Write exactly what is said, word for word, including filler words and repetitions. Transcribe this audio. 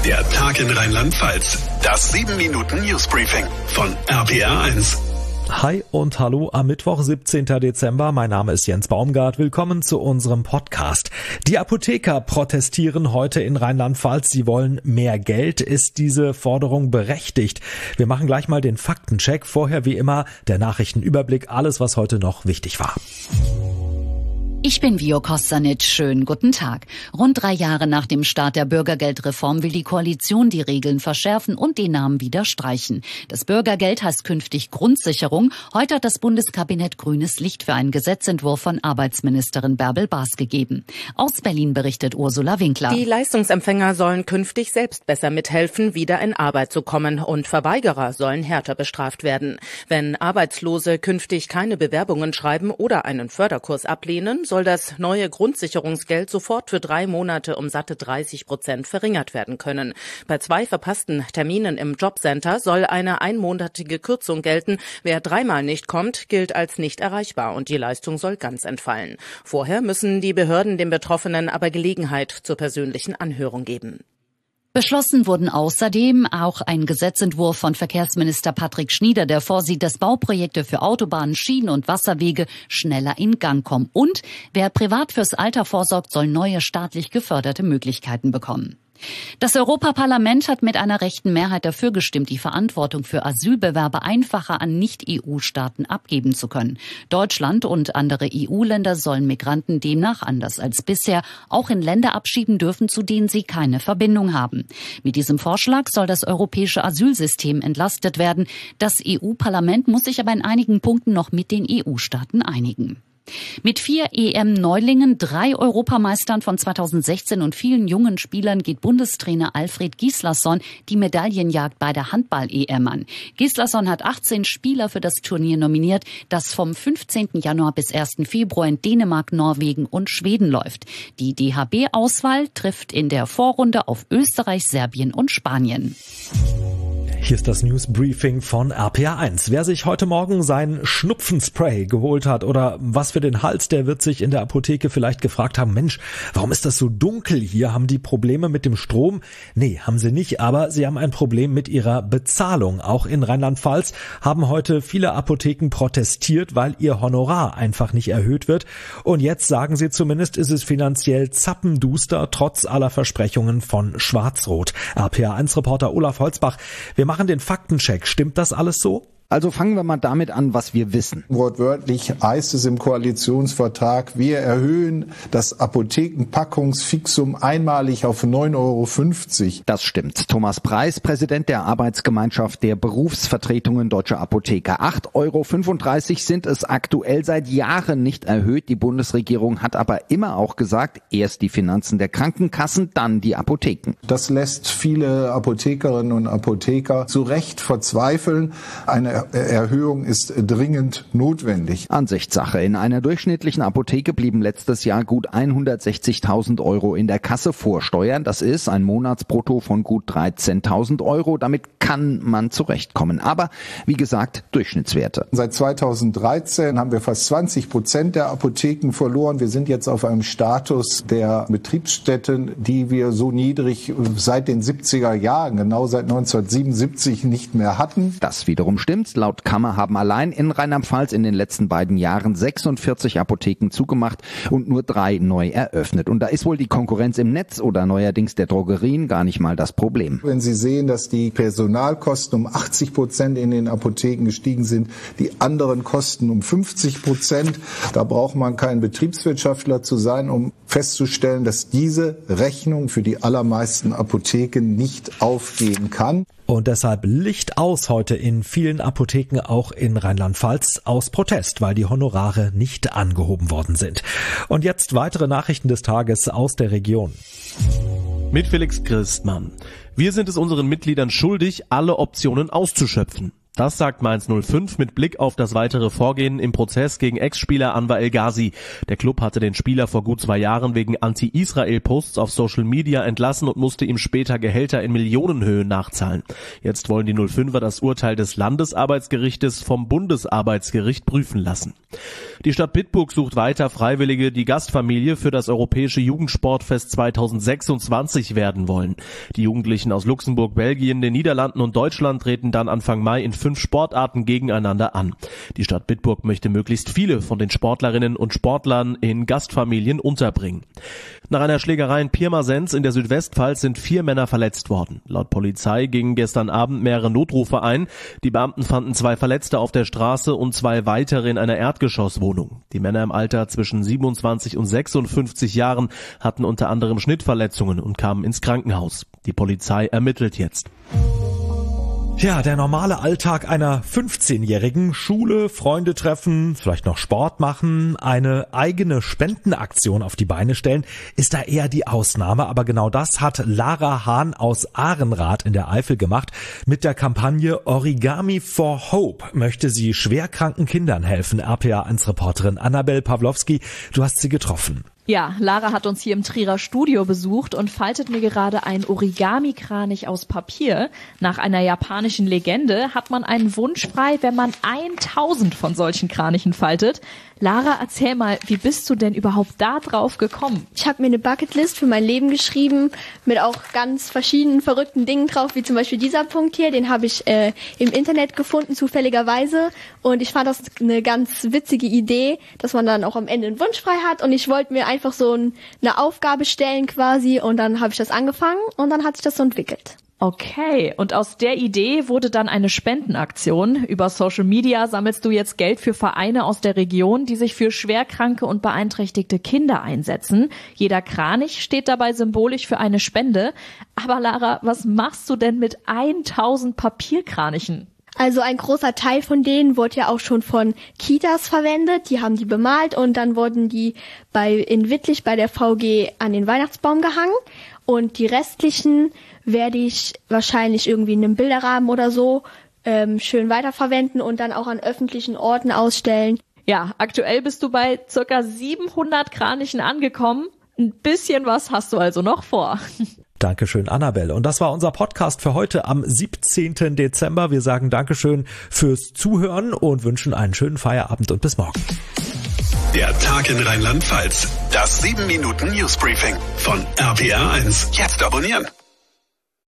Der Tag in Rheinland-Pfalz. Das sieben Minuten Newsbriefing von R P R eins. Hi und hallo am Mittwoch, siebzehnten Dezember. Mein Name ist Jens Baumgart. Willkommen zu unserem Podcast. Die Apotheker protestieren heute in Rheinland-Pfalz. Sie wollen mehr Geld. Ist diese Forderung berechtigt? Wir machen gleich mal den Faktencheck. Vorher wie immer der Nachrichtenüberblick. Alles, was heute noch wichtig war. Ich bin Vio Kostanic. Schönen guten Tag. Rund drei Jahre nach dem Start der Bürgergeldreform will die Koalition die Regeln verschärfen und den Namen wieder streichen. Das Bürgergeld heißt künftig Grundsicherung. Heute hat das Bundeskabinett grünes Licht für einen Gesetzentwurf von Arbeitsministerin Bärbel Baas gegeben. Aus Berlin berichtet Ursula Winkler. Die Leistungsempfänger sollen künftig selbst besser mithelfen, wieder in Arbeit zu kommen, und Verweigerer sollen härter bestraft werden. Wenn Arbeitslose künftig keine Bewerbungen schreiben oder einen Förderkurs ablehnen, soll das neue Grundsicherungsgeld sofort für drei Monate um satte dreißig Prozent verringert werden können. Bei zwei verpassten Terminen im Jobcenter soll eine einmonatige Kürzung gelten. Wer dreimal nicht kommt, gilt als nicht erreichbar und die Leistung soll ganz entfallen. Vorher müssen die Behörden den Betroffenen aber Gelegenheit zur persönlichen Anhörung geben. Beschlossen wurden außerdem auch ein Gesetzentwurf von Verkehrsminister Patrick Schnieder, der vorsieht, dass Bauprojekte für Autobahnen, Schienen und Wasserwege schneller in Gang kommen. Und wer privat fürs Alter vorsorgt, soll neue staatlich geförderte Möglichkeiten bekommen. Das Europaparlament hat mit einer rechten Mehrheit dafür gestimmt, die Verantwortung für Asylbewerber einfacher an Nicht-E U-Staaten abgeben zu können. Deutschland und andere E U-Länder sollen Migranten demnach, anders als bisher, auch in Länder abschieben dürfen, zu denen sie keine Verbindung haben. Mit diesem Vorschlag soll das europäische Asylsystem entlastet werden. Das E U-Parlament muss sich aber in einigen Punkten noch mit den E U-Staaten einigen. Mit vier E M-Neulingen, drei Europameistern von zweitausendsechzehn und vielen jungen Spielern geht Bundestrainer Alfred Gislason die Medaillenjagd bei der Handball-E M an. Gislason hat achtzehn Spieler für das Turnier nominiert, das vom fünfzehnten Januar bis ersten Februar in Dänemark, Norwegen und Schweden läuft. Die D H B-Auswahl trifft in der Vorrunde auf Österreich, Serbien und Spanien. Hier ist das Newsbriefing von R P R eins. Wer sich heute Morgen sein Schnupfenspray geholt hat oder was für den Hals, der wird sich in der Apotheke vielleicht gefragt haben, Mensch, warum ist das so dunkel hier? Haben die Probleme mit dem Strom? Nee, haben sie nicht, aber sie haben ein Problem mit ihrer Bezahlung. Auch in Rheinland-Pfalz haben heute viele Apotheken protestiert, weil ihr Honorar einfach nicht erhöht wird. Und jetzt, sagen sie zumindest, ist es finanziell zappenduster, trotz aller Versprechungen von Schwarz-Rot. R P R eins-Reporter Olaf Holzbach, wir machen den Faktencheck. Stimmt das alles so? Also fangen wir mal damit an, was wir wissen. Wortwörtlich heißt es im Koalitionsvertrag, wir erhöhen das Apothekenpackungsfixum einmalig auf neun Euro fünfzig. Das stimmt. Thomas Preis, Präsident der Arbeitsgemeinschaft der Berufsvertretungen Deutscher Apotheker. acht Euro fünfunddreißig sind es aktuell seit Jahren nicht erhöht. Die Bundesregierung hat aber immer auch gesagt, erst die Finanzen der Krankenkassen, dann die Apotheken. Das lässt viele Apothekerinnen und Apotheker zu Recht verzweifeln. Eine Erhöhung ist dringend notwendig. Ansichtssache. In einer durchschnittlichen Apotheke blieben letztes Jahr gut hundertsechzigtausend Euro in der Kasse vor Steuern. Das ist ein Monatsbrutto von gut dreizehntausend Euro. Damit kann man zurechtkommen. Aber wie gesagt, Durchschnittswerte. Seit zweitausenddreizehn haben wir fast zwanzig Prozent der Apotheken verloren. Wir sind jetzt auf einem Status der Betriebsstätten, die wir so niedrig seit den siebziger Jahren, genau seit neunzehnhundertsiebenundsiebzig, nicht mehr hatten. Das wiederum stimmt. Laut Kammer haben allein in Rheinland-Pfalz in den letzten beiden Jahren sechsundvierzig Apotheken zugemacht und nur drei neu eröffnet. Und da ist wohl die Konkurrenz im Netz oder neuerdings der Drogerien gar nicht mal das Problem. Wenn Sie sehen, dass die Personalkosten um achtzig Prozent in den Apotheken gestiegen sind, die anderen Kosten um fünfzig Prozent, da braucht man kein Betriebswirtschaftler zu sein, um festzustellen, dass diese Rechnung für die allermeisten Apotheken nicht aufgehen kann. Und deshalb Licht aus heute in vielen Apotheken, auch in Rheinland-Pfalz, aus Protest, weil die Honorare nicht angehoben worden sind. Und jetzt weitere Nachrichten des Tages aus der Region. Mit Felix Christmann. Wir sind es unseren Mitgliedern schuldig, alle Optionen auszuschöpfen. Das sagt Mainz null fünf mit Blick auf das weitere Vorgehen im Prozess gegen Ex-Spieler Anwar El Ghazi. Der Club hatte den Spieler vor gut zwei Jahren wegen Anti-Israel-Posts auf Social Media entlassen und musste ihm später Gehälter in Millionenhöhe nachzahlen. Jetzt wollen die null fünfer das Urteil des Landesarbeitsgerichtes vom Bundesarbeitsgericht prüfen lassen. Die Stadt Bitburg sucht weiter Freiwillige, die Gastfamilie für das Europäische Jugendsportfest zweitausendsechsundzwanzig werden wollen. Die Jugendlichen aus Luxemburg, Belgien, den Niederlanden und Deutschland treten dann Anfang Mai in fünf Sportarten gegeneinander an. Die Stadt Bitburg möchte möglichst viele von den Sportlerinnen und Sportlern in Gastfamilien unterbringen. Nach einer Schlägerei in Pirmasens in der Südwestpfalz sind vier Männer verletzt worden. Laut Polizei gingen gestern Abend mehrere Notrufe ein. Die Beamten fanden zwei Verletzte auf der Straße und zwei weitere in einer Erdgeschosswohnung. Die Männer im Alter zwischen siebenundzwanzig und sechsundfünfzig Jahren hatten unter anderem Schnittverletzungen und kamen ins Krankenhaus. Die Polizei ermittelt jetzt. Ja, der normale Alltag einer fünfzehnjährigen, Schule, Freunde treffen, vielleicht noch Sport machen, eine eigene Spendenaktion auf die Beine stellen, ist da eher die Ausnahme. Aber genau das hat Lara Hahn aus Ahrenrath in der Eifel gemacht. Mit der Kampagne Origami for Hope möchte sie schwerkranken Kindern helfen. R P A eins Reporterin Annabel Pawlowski, du hast sie getroffen. Ja, Lara hat uns hier im Trierer Studio besucht und faltet mir gerade ein Origami-Kranich aus Papier. Nach einer japanischen Legende hat man einen Wunsch frei, wenn man tausend von solchen Kranichen faltet. Lara, erzähl mal, wie bist du denn überhaupt da drauf gekommen? Ich habe mir eine Bucketlist für mein Leben geschrieben, mit auch ganz verschiedenen verrückten Dingen drauf, wie zum Beispiel dieser Punkt hier, den habe ich äh, im Internet gefunden, zufälligerweise. Und ich fand das eine ganz witzige Idee, dass man dann auch am Ende einen Wunsch frei hat. Und ich wollte mir einfach so ein, eine Aufgabe stellen quasi und dann habe ich das angefangen und dann hat sich das so entwickelt. Okay, und aus der Idee wurde dann eine Spendenaktion. Über Social Media sammelst du jetzt Geld für Vereine aus der Region, die sich für schwerkranke und beeinträchtigte Kinder einsetzen. Jeder Kranich steht dabei symbolisch für eine Spende. Aber Lara, was machst du denn mit tausend Papierkranichen? Also ein großer Teil von denen wurde ja auch schon von Kitas verwendet. Die haben die bemalt und dann wurden die bei in Wittlich bei der V G an den Weihnachtsbaum gehangen. Und die restlichen werde ich wahrscheinlich irgendwie in einem Bilderrahmen oder so ähm, schön weiterverwenden und dann auch an öffentlichen Orten ausstellen. Ja, aktuell bist du bei circa siebenhundert Kranichen angekommen. Ein bisschen was hast du also noch vor. Dankeschön, Annabelle. Und das war unser Podcast für heute am siebzehnten Dezember. Wir sagen Dankeschön fürs Zuhören und wünschen einen schönen Feierabend und bis morgen. Der Tag in Rheinland-Pfalz. Das sieben Minuten Newsbriefing von R P R eins. Jetzt abonnieren.